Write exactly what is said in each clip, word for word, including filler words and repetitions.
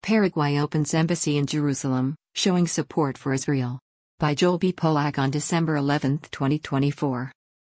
Paraguay opens embassy in Jerusalem, showing support for Israel. By Joel B. Polak on December eleventh, twenty twenty-four.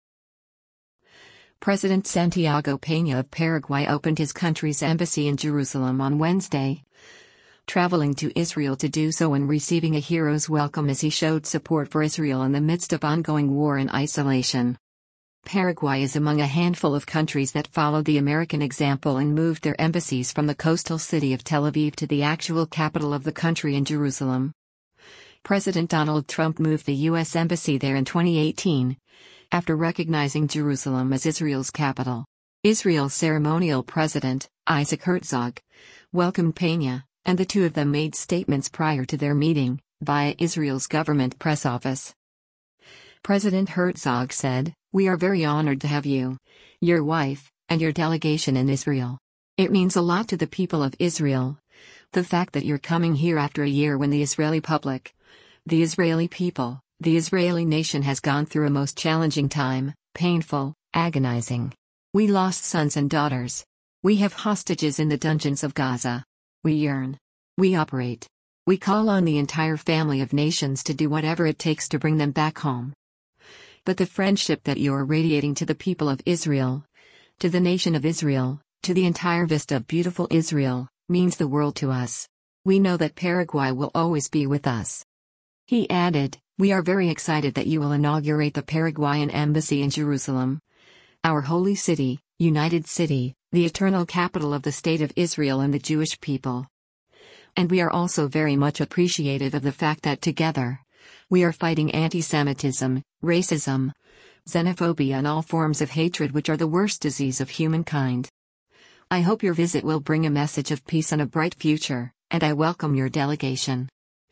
President Santiago Peña of Paraguay opened his country's embassy in Jerusalem on Wednesday, traveling to Israel to do so and receiving a hero's welcome as he showed support for Israel in the midst of ongoing war and isolation. Paraguay is among a handful of countries that followed the American example and moved their embassies from the coastal city of Tel Aviv to the actual capital of the country in Jerusalem. President Donald Trump moved the U S Embassy there in twenty eighteen, after recognizing Jerusalem as Israel's capital. Israel's ceremonial president, Isaac Herzog, welcomed Peña, and the two of them made statements prior to their meeting, via Israel's government press office. President Herzog said, "We are very honored to have you, your wife, and your delegation in Israel. It means a lot to the people of Israel. The fact that you're coming here after a year when the Israeli public, the Israeli people, the Israeli nation has gone through a most challenging time, painful, agonizing. We lost sons and daughters. We have hostages in the dungeons of Gaza. We yearn. We operate. We call on the entire family of nations to do whatever it takes to bring them back home. But the friendship that you are radiating to the people of Israel, to the nation of Israel, to the entire vista of beautiful Israel, means the world to us. We know that Paraguay will always be with us." He added, "We are very excited that you will inaugurate the Paraguayan embassy in Jerusalem, our holy city, united city, the eternal capital of the state of Israel and the Jewish people. And we are also very much appreciative of the fact that together, we are fighting anti-Semitism, racism, xenophobia and all forms of hatred which are the worst disease of humankind. I hope your visit will bring a message of peace and a bright future, and I welcome your delegation.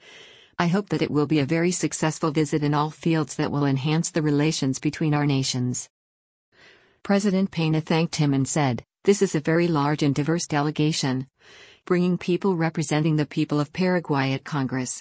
I hope that it will be a very successful visit in all fields that will enhance the relations between our nations." President Peña thanked him and said, "This is a very large and diverse delegation, bringing people representing the people of Paraguay at Congress.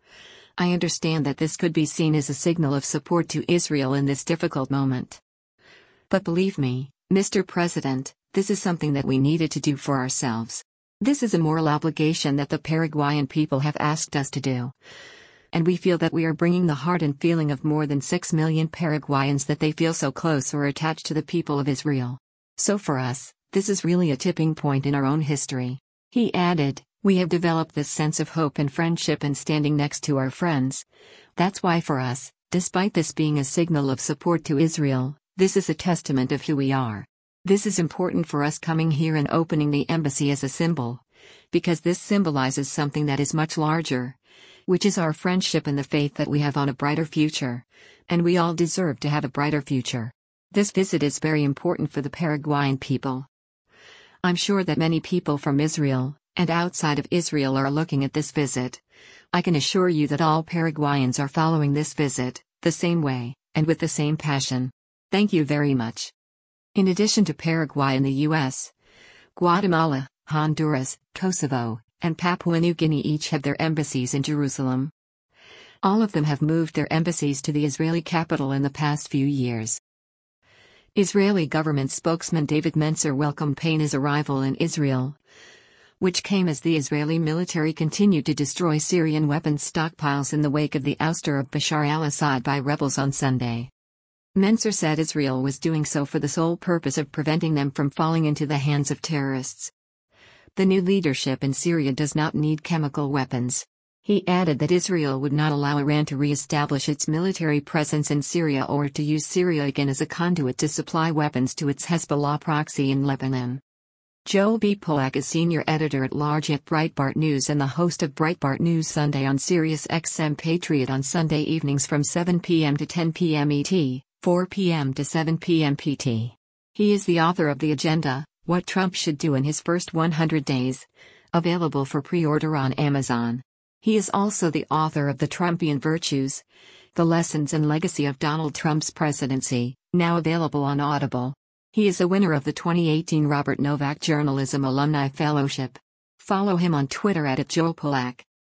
I understand that this could be seen as a signal of support to Israel in this difficult moment. But believe me, Mister President, this is something that we needed to do for ourselves. This is a moral obligation that the Paraguayan people have asked us to do. And we feel that we are bringing the heart and feeling of more than six million Paraguayans that they feel so close or attached to the people of Israel. So for us, this is really a tipping point in our own history." He added, "We have developed this sense of hope and friendship and standing next to our friends. That's why for us, despite this being a signal of support to Israel, this is a testament of who we are. This is important for us coming here and opening the embassy as a symbol, because this symbolizes something that is much larger, which is our friendship and the faith that we have on a brighter future, and we all deserve to have a brighter future. This visit is very important for the Paraguayan people. I'm sure that many people from Israel, and outside of Israel are looking at this visit. I can assure you that all Paraguayans are following this visit, the same way, and with the same passion. Thank you very much." In addition to Paraguay and the U S, Guatemala, Honduras, Kosovo, and Papua New Guinea each have their embassies in Jerusalem. All of them have moved their embassies to the Israeli capital in the past few years. Israeli government spokesman David Mencer welcomed Peña's arrival in Israel, which came as the Israeli military continued to destroy Syrian weapons stockpiles in the wake of the ouster of Bashar al-Assad by rebels on Sunday. Mencer said Israel was doing so for the sole purpose of preventing them from falling into the hands of terrorists. The new leadership in Syria does not need chemical weapons. He added that Israel would not allow Iran to re-establish its military presence in Syria or to use Syria again as a conduit to supply weapons to its Hezbollah proxy in Lebanon. Joel B. Polak is senior editor-at-large at Breitbart News and the host of Breitbart News Sunday on Sirius X M Patriot on Sunday evenings from seven p m to ten p m E T, four p m to seven p m P T. He is the author of The Agenda, What Trump Should Do in His First one hundred days, available for pre-order on Amazon. He is also the author of The Trumpian Virtues, The Lessons and Legacy of Donald Trump's Presidency, now available on Audible. He is a winner of the twenty eighteen Robert Novak Journalism Alumni Fellowship. Follow him on Twitter at Joel Polak.